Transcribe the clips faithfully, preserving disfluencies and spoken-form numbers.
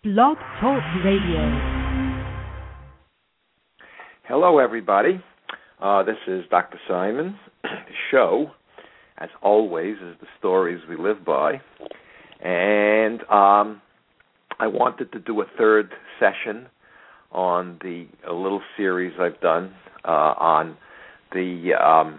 Blog Talk Radio. Hello, everybody. Uh, this is Doctor Simon. The show, as always, is the stories we live by. And um, I wanted to do a third session on the a little series I've done uh, on the um,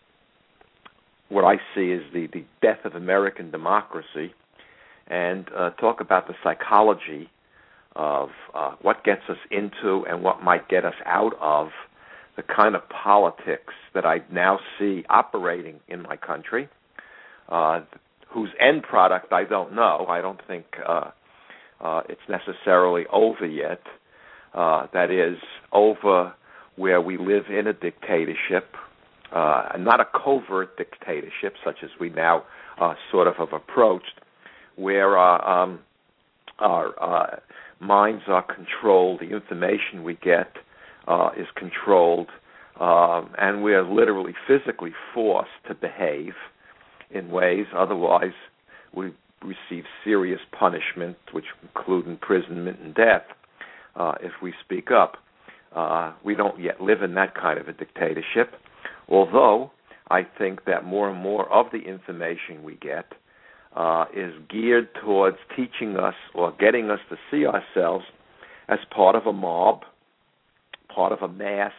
what I see as the, the death of American democracy, and uh, talk about the psychology of uh, what gets us into and what might get us out of the kind of politics that I now see operating in my country, uh, whose end product I don't know. I don't think uh, uh, it's necessarily over yet. Uh, that is, over where we live in a dictatorship, uh, not a covert dictatorship such as we now uh, sort of have approached, where uh, um, our uh, minds are controlled, the information we get uh, is controlled, um, and we are literally physically forced to behave in ways, otherwise we receive serious punishment, which include imprisonment and death uh, if we speak up. Uh, we don't yet live in that kind of a dictatorship, although I think that more and more of the information we get Uh, is geared towards teaching us or getting us to see ourselves as part of a mob, part of a mass,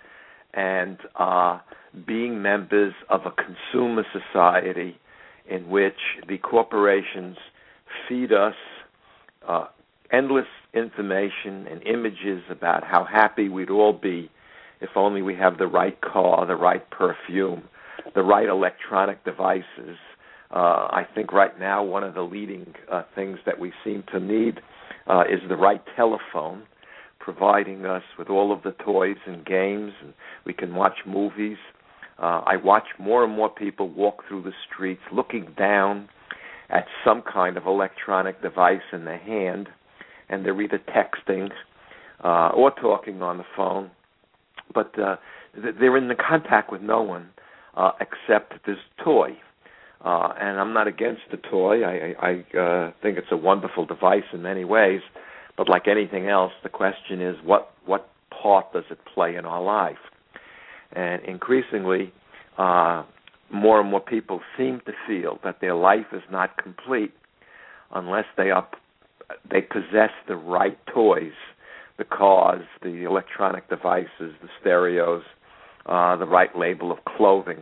and uh, being members of a consumer society in which the corporations feed us uh, endless information and images about how happy we'd all be if only we have the right car, the right perfume, the right electronic devices. Uh, I think right now one of the leading uh, things that we seem to need uh, is the right telephone, providing us with all of the toys and games, and we can watch movies. Uh, I watch more and more people walk through the streets looking down at some kind of electronic device in their hand, and they're either texting uh, or talking on the phone, but uh, they're in the contact with no one uh, except this toy. Uh, and I'm not against the toy. I, I, I uh, think it's a wonderful device in many ways. But like anything else, the question is, what what part does it play in our life? And increasingly, uh, more and more people seem to feel that their life is not complete unless they are they possess the right toys, the cars, the electronic devices, the stereos, uh, the right label of clothing.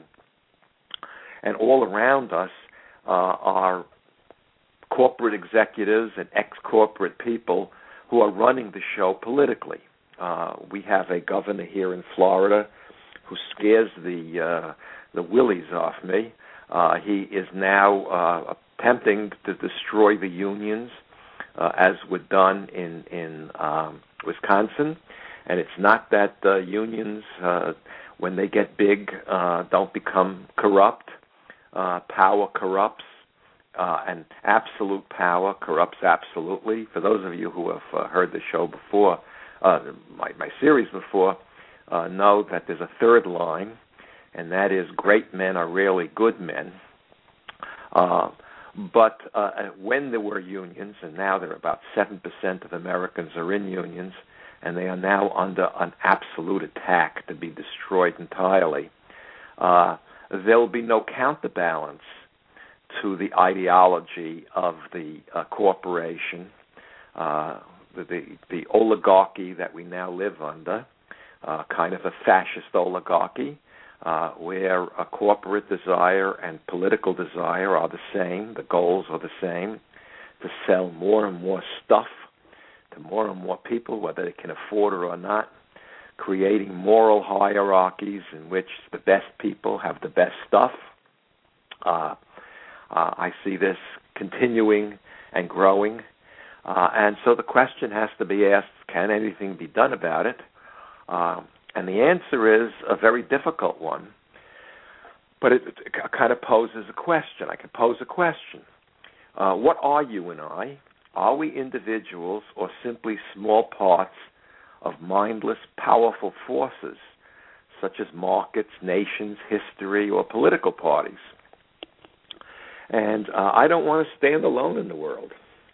And all around us uh, are corporate executives and ex-corporate people who are running the show politically. Uh, we have a governor here in Florida who scares the uh, the willies off me. Uh, he is now uh, attempting to destroy the unions, uh, as was done in in um, Wisconsin. And it's not that uh, unions, uh, when they get big, uh, don't become corrupt. Uh, power corrupts, uh, and absolute power corrupts absolutely. For those of you who have uh, heard the show before, uh, my, my series before, uh, know that there's a third line, and that is great men are rarely good men. Uh, but uh, when there were unions, and now there are about seven percent of Americans are in unions, and they are now under an absolute attack to be destroyed entirely, uh, there will be no counterbalance to the ideology of the uh, corporation, uh, the, the the oligarchy that we now live under, uh, kind of a fascist oligarchy, uh, where a corporate desire and political desire are the same, the goals are the same, to sell more and more stuff to more and more people, whether they can afford it or not, creating moral hierarchies in which the best people have the best stuff. Uh, uh, I see this continuing and growing. Uh, and so the question has to be asked, can anything be done about it? Uh, and the answer is a very difficult one. But it, it kind of poses a question. I can pose a question. Uh, what are you and I? Are we individuals or simply small parts of mindless, powerful forces such as markets, nations, history, or political parties? And uh, I don't want to stand alone in the world.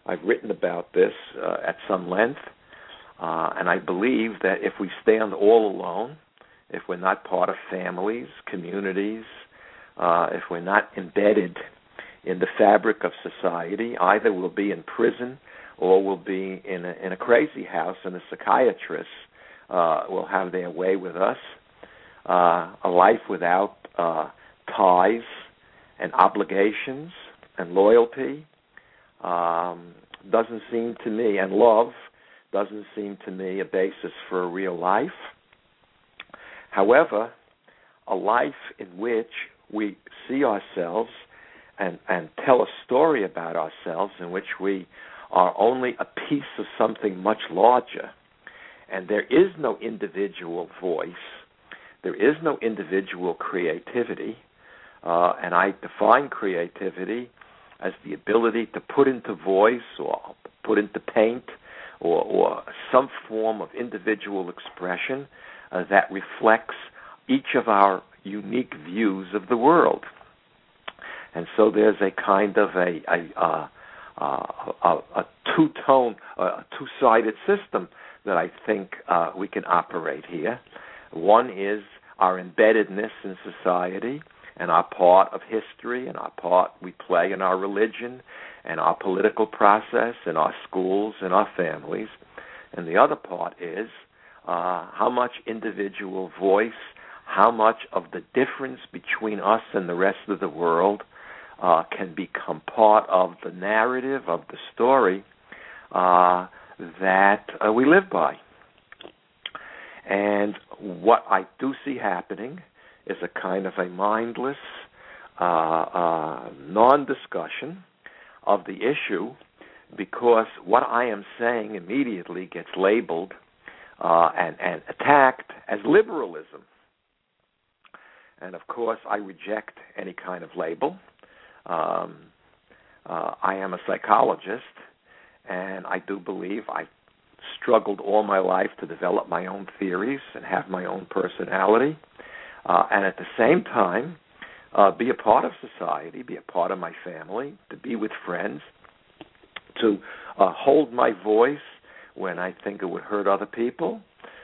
I've written about this uh, at some length, uh, and I believe that if we stand all alone, if we're not part of families, communities, uh, if we're not embedded in the fabric of society, either we'll be in prison or we'll be in a, in a crazy house, and the psychiatrists uh, will have their way with us. Uh, a life without uh, ties and obligations and loyalty um, doesn't seem to me, and love doesn't seem to me a basis for a real life. However, a life in which we see ourselves and, and tell a story about ourselves in which we are only a piece of something much larger, and there is no individual voice, there is no individual creativity, uh, and I define creativity as the ability to put into voice or put into paint or, or some form of individual expression uh, that reflects each of our unique views of the world. And so there's a kind of a, a, a, a, a two-tone, a two-sided system that I think uh, we can operate here. One is our embeddedness in society and our part of history and our part we play in our religion and our political process and our schools and our families. And the other part is uh, how much individual voice, how much of the difference between us and the rest of the world uh, can become part of the narrative, of the story uh, that uh, we live by. And what I do see happening is a kind of a mindless uh, uh, non-discussion of the issue, because what I am saying immediately gets labeled uh, and, and attacked as liberalism. And, of course, I reject any kind of label. Um, uh, I am a psychologist, and I do believe I struggled all my life to develop my own theories and have my own personality, uh, and at the same time uh, be a part of society, be a part of my family, to be with friends, to uh, hold my voice when I think it would hurt other people,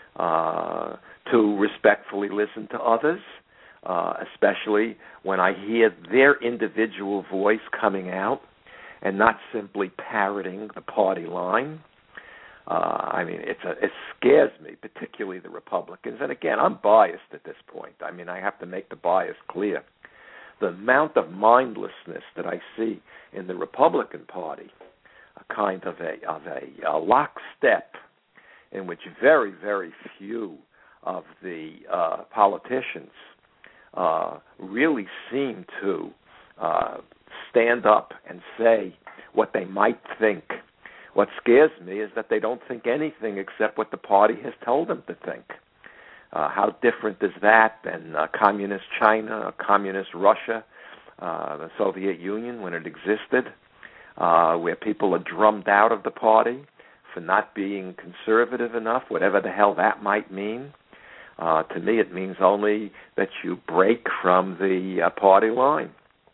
uh, to respectfully listen to others, uh, especially when I hear their individual voice coming out and not simply parroting the party line. Uh, I mean, it's a, it scares me, particularly the Republicans. And again, I'm biased at this point. I mean, I have to make the bias clear. The amount of mindlessness that I see in the Republican Party, a kind of a of a, a lockstep in which very, very few of the uh, politicians uh, really seem to uh, stand up and say what they might think. What scares me is that they don't think anything except what the party has told them to think. Uh, how different is that than uh, communist China or communist Russia, uh, the Soviet Union when it existed, uh, where people are drummed out of the party for not being conservative enough, whatever the hell that might mean. Uh, to me, it means only that you break from the uh, party line.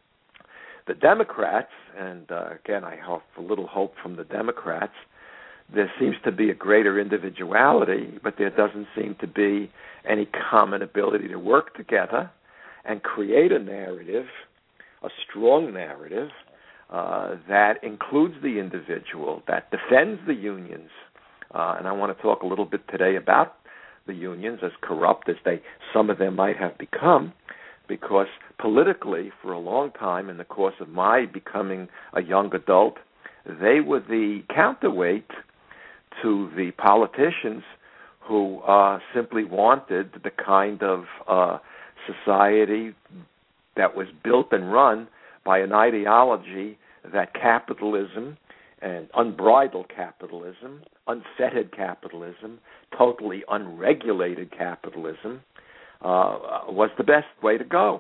The Democrats, and uh, again, I have a little hope from the Democrats, there seems to be a greater individuality, but there doesn't seem to be any common ability to work together and create a narrative, a strong narrative, uh, that includes the individual, that defends the unions. Uh, and I want to talk a little bit today about the unions, as corrupt as they, some of them might have become, because politically, for a long time, in the course of my becoming a young adult, they were the counterweight to the politicians who uh, simply wanted the kind of uh, society that was built and run by an ideology that capitalism and unbridled capitalism, unfettered capitalism, totally unregulated capitalism, Uh, was the best way to go.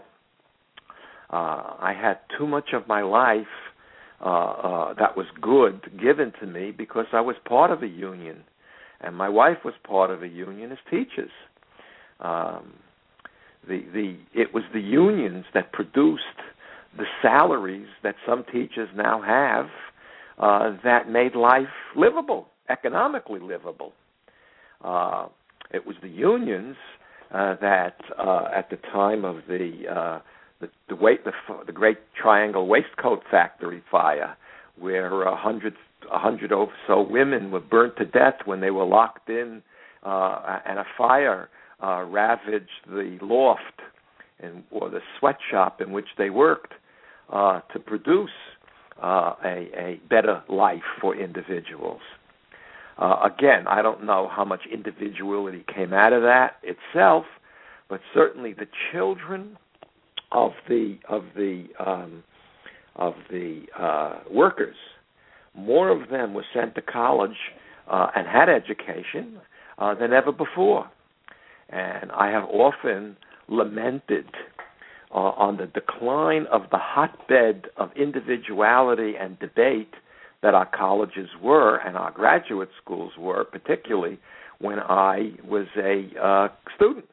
Uh, I had too much of my life uh, uh, that was good given to me because I was part of a union, and my wife was part of a union as teachers. Um, the the it was the unions that produced the salaries that some teachers now have uh, that made life livable, economically livable. Uh, it was the unions uh, that, uh, at the time of the uh, the the, weight, the the Great Triangle Waistcoat Factory fire, where a hundred a hundred or so women were burnt to death when they were locked in, uh, and a fire uh, ravaged the loft and or the sweatshop in which they worked uh, to produce uh, a, a better life for individuals. Uh, again, I don't know how much individuality came out of that itself, but certainly the children of the of the um, of the uh, workers, more of them were sent to college uh, and had education uh, than ever before. And I have often lamented uh, on the decline of the hotbed of individuality and debate that our colleges were and our graduate schools were, particularly when I was a uh, student.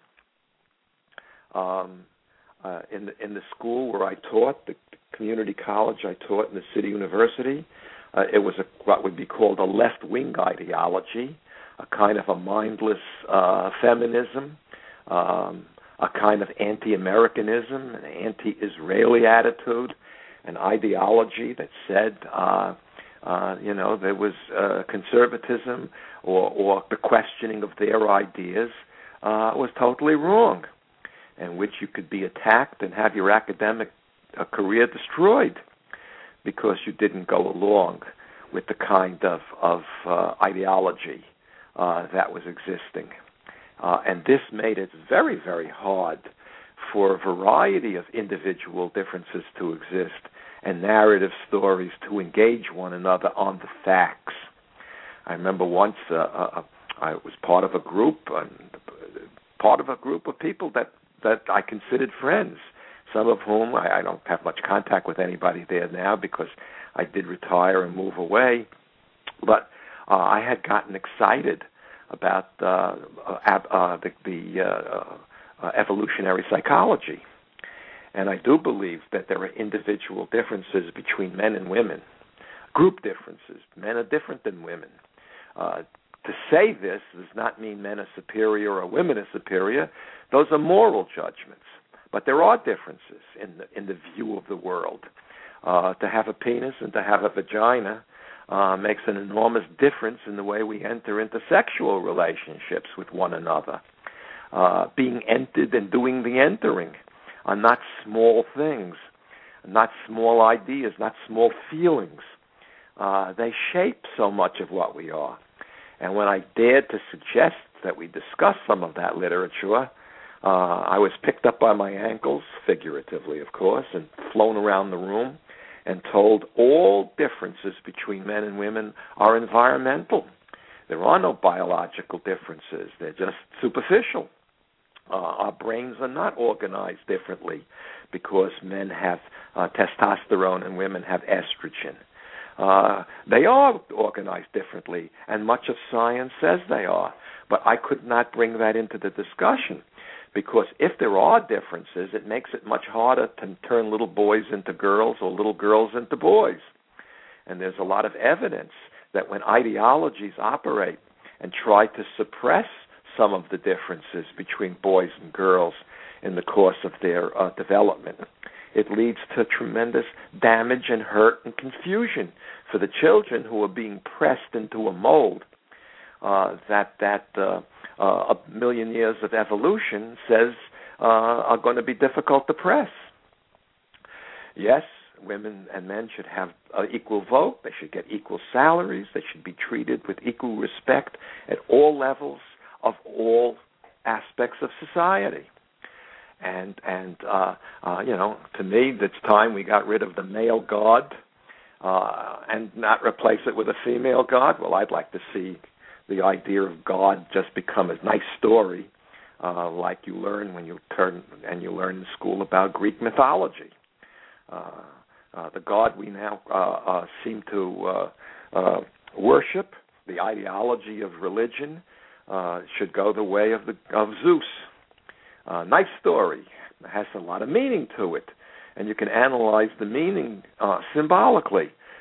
Um, uh, in the, in the school where I taught, the community college I taught in the City University, uh, it was a, what would be called a left-wing ideology, a kind of a mindless uh, feminism, um, a kind of anti-Americanism, an anti-Israeli attitude, an ideology that said, uh, uh, you know, there was uh, conservatism or, or the questioning of their ideas uh, was totally wrong, in which you could be attacked and have your academic uh, career destroyed because you didn't go along with the kind of, of uh, ideology uh, that was existing. Uh, and this made it very, very hard for a variety of individual differences to exist and narrative stories to engage one another on the facts. I remember once uh, uh, I was part of a group, uh, part of a group of people that, that I considered friends, some of whom I, I don't have much contact with anybody there now because I did retire and move away. But uh, I had gotten excited about uh, uh, uh, the, the uh, uh, evolutionary psychology. And I do believe that there are individual differences between men and women, group differences. Men are different than women. Uh, to say this does not mean men are superior or women are superior. Those are moral judgments. But there are differences in the, in the view of the world. Uh, to have a penis and to have a vagina uh, makes an enormous difference in the way we enter into sexual relationships with one another. Uh, being entered and doing the entering are not small things, not small ideas, not small feelings. Uh, they shape so much of what we are. And when I dared to suggest that we discuss some of that literature, uh, I was picked up by my ankles, figuratively, of course, and flown around the room and told all differences between men and women are environmental. There are no biological differences. They're just superficial. Uh, our brains are not organized differently because men have uh, testosterone and women have estrogen. Uh, they are organized differently, and much of science says they are. But I could not bring that into the discussion because if there are differences, it makes it much harder to turn little boys into girls or little girls into boys. And there's a lot of evidence that when ideologies operate and try to suppress some of the differences between boys and girls in the course of their uh, development, it leads to tremendous damage and hurt and confusion for the children who are being pressed into a mold uh, that that uh, uh, a million years of evolution says uh, are going to be difficult to press. Yes, women and men should have uh, equal vote. They should get equal salaries. They should be treated with equal respect at all levels of all aspects of society. And, and uh, uh, you know, to me, it's time we got rid of the male god uh, and not replace it with a female god. Well, I'd like to see the idea of God just become a nice story uh, like you learn when you turn and you learn in school about Greek mythology. Uh, uh, the God we now uh, uh, seem to uh, uh, worship, the ideology of religion, uh, should go the way of the of Zeus. Uh, nice story. It has a lot of meaning to it, and you can analyze the meaning uh, symbolically.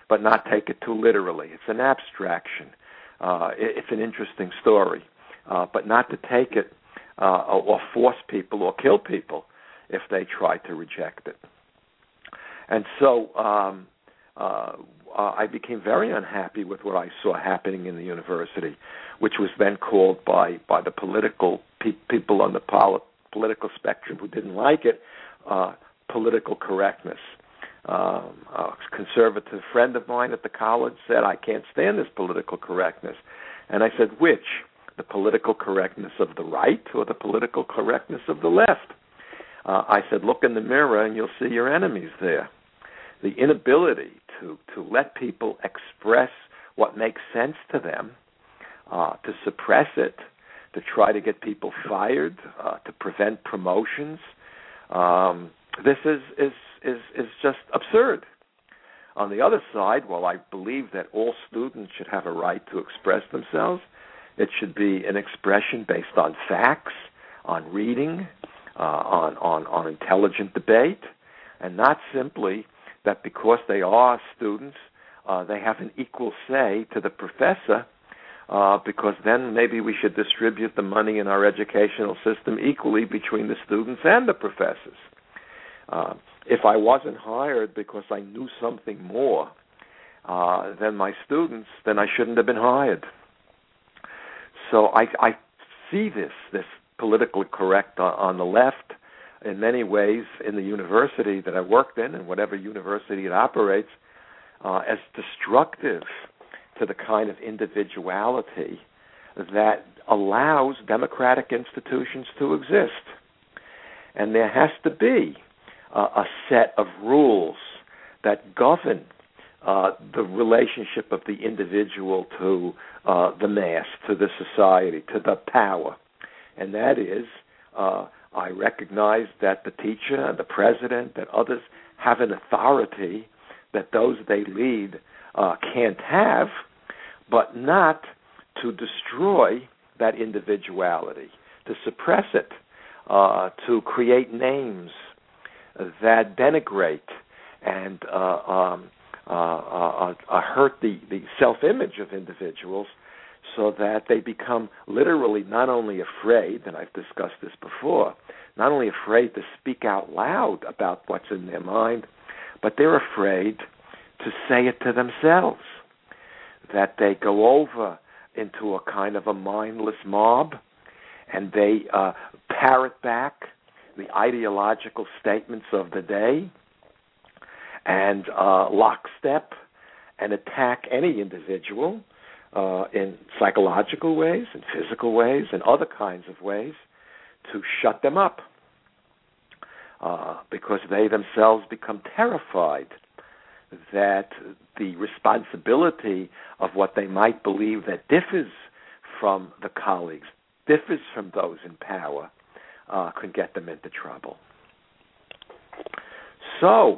but not take it too literally. It's an abstraction. Uh, it, it's an interesting story, uh, but not to take it uh, or force people or kill people if they try to reject it. And so um, uh, uh, I became very unhappy with what I saw happening in the university, which was then called by, by the political pe- people on the poli- political spectrum who didn't like it, uh, political correctness. Um, a conservative friend of mine at the college said, I can't stand this political correctness. And I said, which? The political correctness of the right or the political correctness of the left? Uh, I said, look in the mirror and you'll see your enemies there. The inability to, to let people express what makes sense to them, uh, to suppress it, to try to get people fired, uh, to prevent promotions, um, this is, is, is, is just absurd. On the other side, while I believe that all students should have a right to express themselves, it should be an expression based on facts, on reading, uh, on, on, on intelligent debate, and not simply that because they are students, uh, they have an equal say to the professor, uh, because then maybe we should distribute the money in our educational system equally between the students and the professors. Uh, if I wasn't hired because I knew something more uh, than my students, then I shouldn't have been hired. So I, I see this, this politically correct on, on the left in many ways in the university that I worked in and whatever university it operates uh, as destructive to the kind of individuality that allows democratic institutions to exist. And there has to be uh, a set of rules that govern uh, the relationship of the individual to uh, the mass, to the society, to the power. And that is, uh, I recognize that the teacher, the president, that others have an authority that those they lead uh, can't have, but not to destroy that individuality, to suppress it, uh, to create names that denigrate and uh, um, uh, uh, uh, hurt the, the self-image of individuals, so that they become literally not only afraid, and I've discussed this before, not only afraid to speak out loud about what's in their mind, but they're afraid to say it to themselves, that they go over into a kind of a mindless mob and they uh, parrot back the ideological statements of the day and uh, lockstep and attack any individual Uh, in psychological ways, in physical ways, and other kinds of ways to shut them up uh, because they themselves become terrified that the responsibility of what they might believe that differs from the colleagues, differs from those in power, uh, could get them into trouble. So,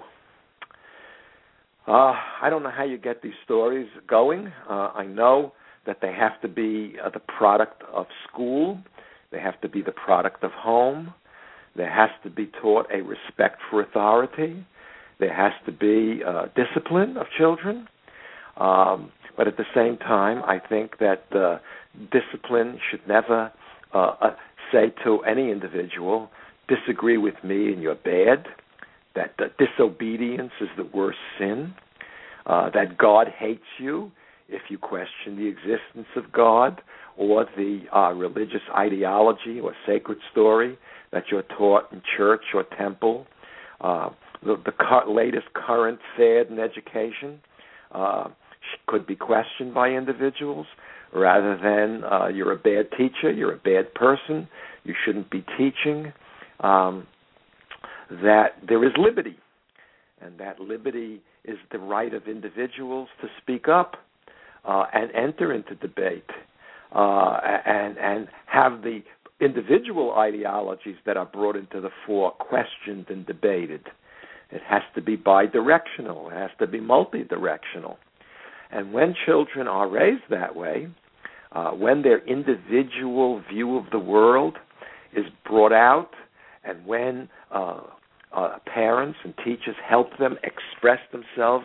Uh, I don't know how you get these stories going. Uh, I know that they have to be uh, the product of school. They have to be the product of home. There has to be taught a respect for authority. There has to be uh, discipline of children. Um, but at the same time, I think that uh, discipline should never uh, uh, say to any individual, disagree with me and you're bad. That uh, disobedience is the worst sin, uh, that God hates you if you question the existence of God or the uh, religious ideology or sacred story that you're taught in church or temple, uh, the, the cu- latest current fad in education uh, could be questioned by individuals rather than uh, you're a bad teacher, you're a bad person, you shouldn't be teaching. Um, that there is liberty, and that liberty is the right of individuals to speak up uh, and enter into debate uh, and, and have the individual ideologies that are brought into the fore questioned and debated. It has to be bidirectional. It has to be multidirectional. And when children are raised that way, uh, when their individual view of the world is brought out, and when uh, uh, parents and teachers help them express themselves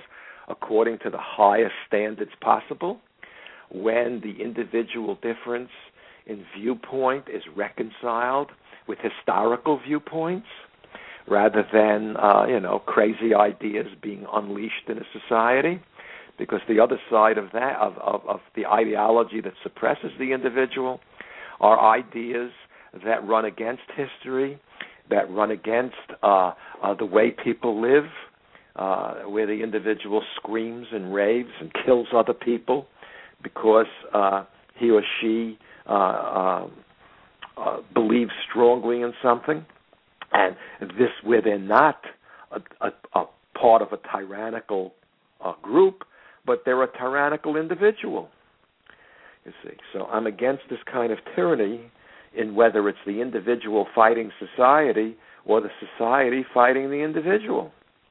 according to the highest standards possible, when the individual difference in viewpoint is reconciled with historical viewpoints, rather than, uh, you know, crazy ideas being unleashed in a society. Because the other side of that, of, of, of the ideology that suppresses the individual, are ideas that run against history, that run against uh, uh, the way people live, uh, where the individual screams and raves and kills other people because uh, he or she uh, uh, uh, believes strongly in something, and this where they're not a, a, a part of a tyrannical uh, group, but they're a tyrannical individual, you see. So I'm against this kind of tyranny in whether it's the individual fighting society or the society fighting the individual.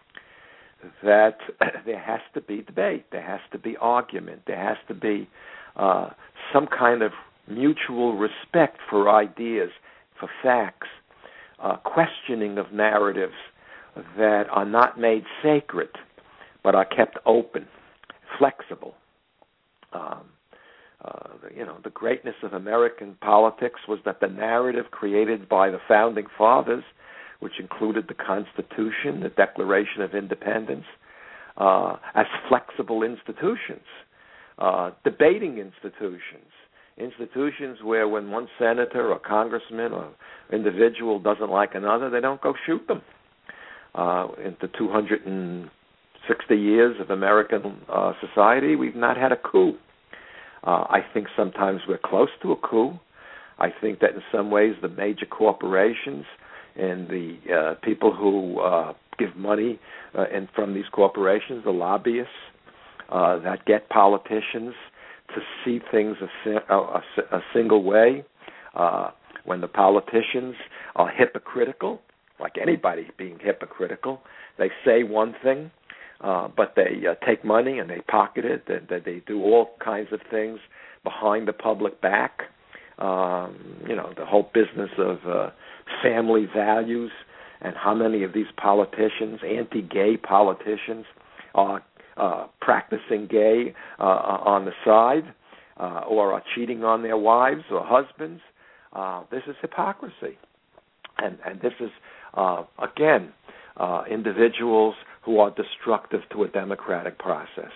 That there has to be debate, there has to be argument, there has to be uh, some kind of mutual respect for ideas, for facts, uh, questioning of narratives that are not made sacred but are kept open, flexible. Um, uh, you know, the greatness of American politics was that the narrative created by the founding fathers, which included the Constitution, the Declaration of Independence, uh, as flexible institutions, uh, debating institutions, institutions where when one senator or congressman or individual doesn't like another, they don't go shoot them. Uh, in the two hundred sixty years of American uh, society, we've not had a coup. Uh, I think sometimes we're close to a coup. I think that in some ways the major corporations and the uh, people who uh, give money uh, and from these corporations, the lobbyists uh, that get politicians to see things a, a, a single way, uh, when the politicians are hypocritical, like anybody being hypocritical, they say one thing, uh, but they uh, take money and they pocket it, and they, they do all kinds of things behind the public back. Um, you know, the whole business of uh, family values and how many of these politicians, anti-gay politicians, are uh, practicing gay uh, on the side uh, or are cheating on their wives or husbands. Uh, this is hypocrisy. And, and this is, uh, again, uh, individuals who are destructive to a democratic process.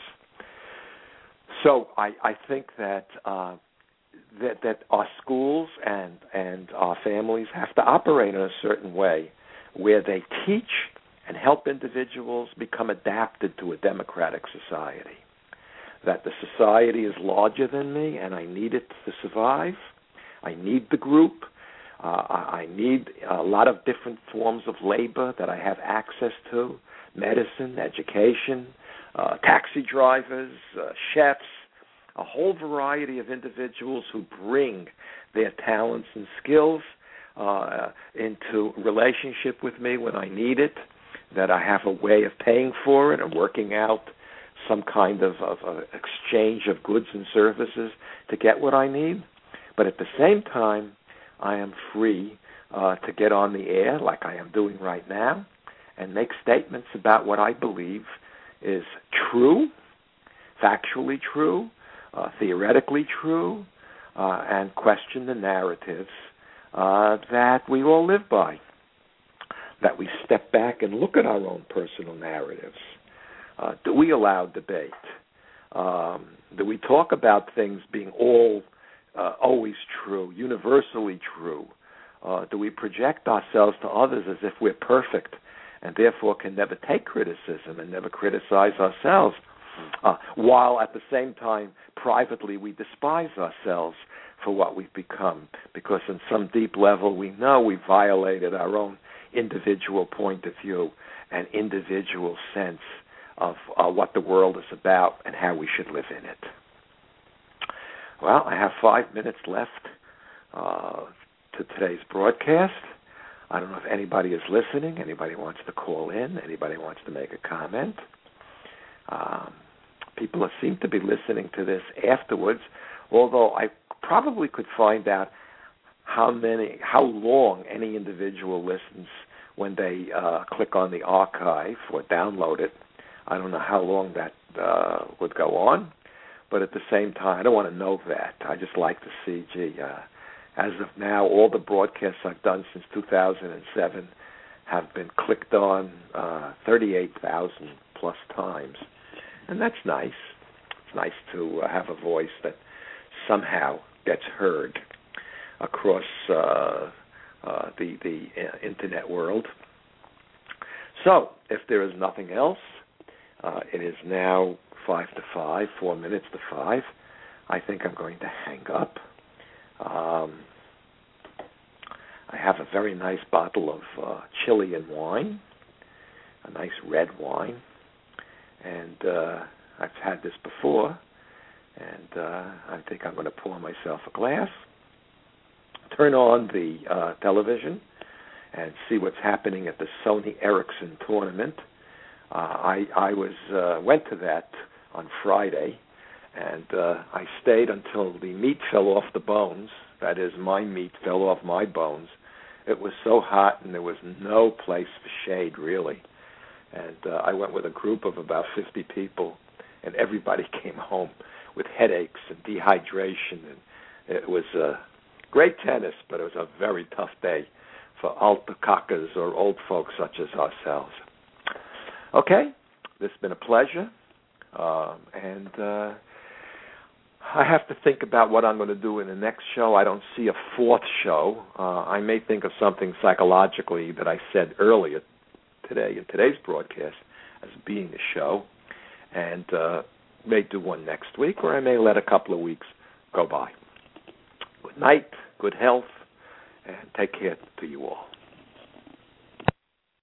So I, I think that... Uh, That, that our schools and, and our families have to operate in a certain way where they teach and help individuals become adapted to a democratic society. That the society is larger than me and I need it to survive. I need the group. Uh, I need a lot of different forms of labor that I have access to, medicine, education, uh, taxi drivers, uh, chefs, a whole variety of individuals who bring their talents and skills uh, into relationship with me when I need it, that I have a way of paying for it and working out some kind of, of, of exchange of goods and services to get what I need. But at the same time, I am free uh, to get on the air like I am doing right now and make statements about what I believe is true, factually true, Uh, theoretically true, uh, and question the narratives uh, that we all live by, that we step back and look at our own personal narratives. Uh, do we allow debate? Um, do we talk about things being all uh, always true, universally true? Uh, do we project ourselves to others as if we're perfect and therefore can never take criticism and never criticize ourselves? Uh, while at the same time, privately, we despise ourselves for what we've become, because in some deep level, we know we violated our own individual point of view and individual sense of uh, what the world is about and how we should live in it. Well, I have five minutes left uh, to today's broadcast. I don't know if anybody is listening, anybody wants to call in, anybody wants to make a comment. Um, people seem to be listening to this afterwards, although I probably could find out how many, how long any individual listens when they uh, click on the archive or download it. I don't know how long that uh, would go on, but at the same time, I don't want to know that. I just like to see, gee, uh, as of now, all the broadcasts I've done since two thousand seven have been clicked on uh, thirty-eight thousand plus times, and that's nice. It's nice to uh, have a voice that somehow gets heard across uh, uh, the, the uh, internet world. So, if there is nothing else, uh, it is now five to five, four minutes to five. I think I'm going to hang up. Um, I have a very nice bottle of uh, Chilean wine, a nice red wine, and uh, I've had this before, and uh, I think I'm going to pour myself a glass, turn on the uh, television, and see what's happening at the Sony Ericsson tournament. Uh, I, I was uh, went to that on Friday, and uh, I stayed until the meat fell off the bones. That is, my meat fell off my bones. It was so hot, and there was no place for shade, really. And uh, I went with a group of about fifty people, and everybody came home with headaches and dehydration. And it was uh, great tennis, but it was a very tough day for altacacas or old folks such as ourselves. Okay, this has been a pleasure, um, and uh, I have to think about what I'm going to do in the next show. I don't see a fourth show. Uh, I may think of something psychologically that I said earlier today in today's broadcast as being a show, and uh, may do one next week, or I may let a couple of weeks go by. Good night, good health, and take care to you all.